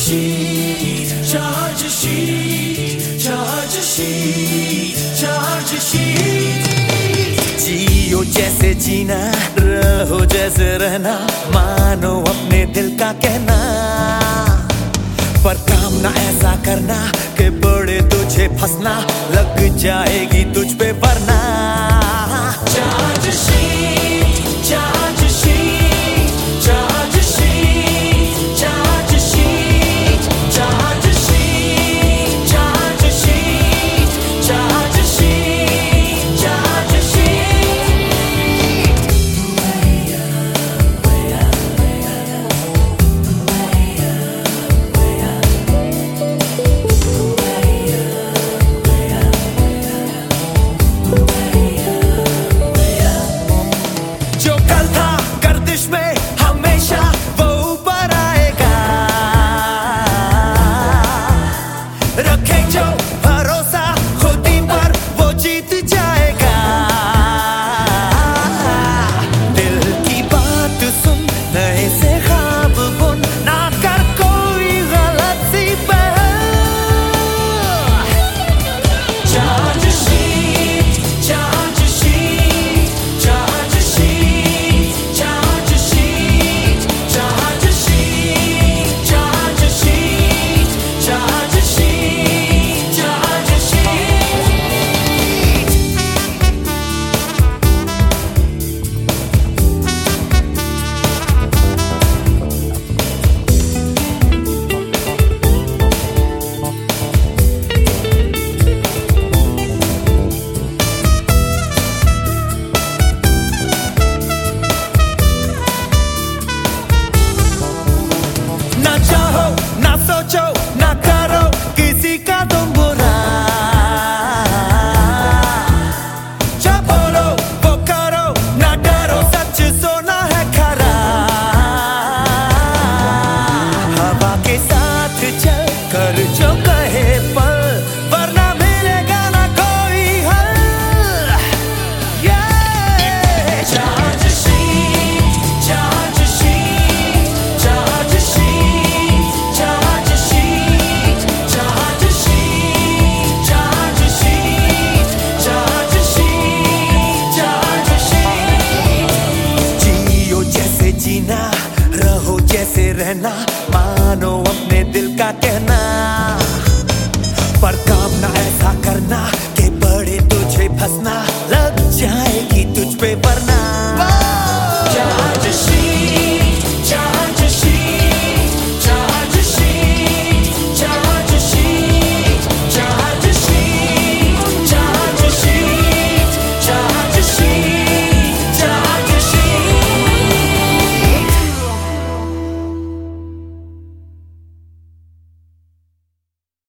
sheet, charge a sheet, charge a sheet, charge a sheet. जियो जैसे जीना, रहो जैसे रहना, मानो अपने दिल का कहना, पर काम ना ऐसा करना कि पड़े तुझे फंसना, लग जाएगी तुझ पे वरना. Charge sheet, charge sheet, charge sheet, charge sheet, charge sheet, charge sheet, charge sheet, charge sheet. रखे जो भरोसा खुद ही पर, वो जीत जाएगा. दिल की बात सुन, नए से ख्वाब बुन, ना कर कोई गलती पहल. Charge sheet, charge sheet, charge sheet, charge sheet, charge sheet, charge sheet, charge sheet. ना चाहो, ना सोचो, ना करो किसी का तुम बुरा. जो बोलो वो करो, ना डरो, सच सोना है खरा. हवा के साथ चल कर जो कहे पल, वरना मिलेगा ना कोई हल. Charge sheet, charge sheet, charge sheet, charge sheet, charge sheet, charge sheet, charge sheet, charge sheet. जियो जैसे जीना, रहो जैसे रहना,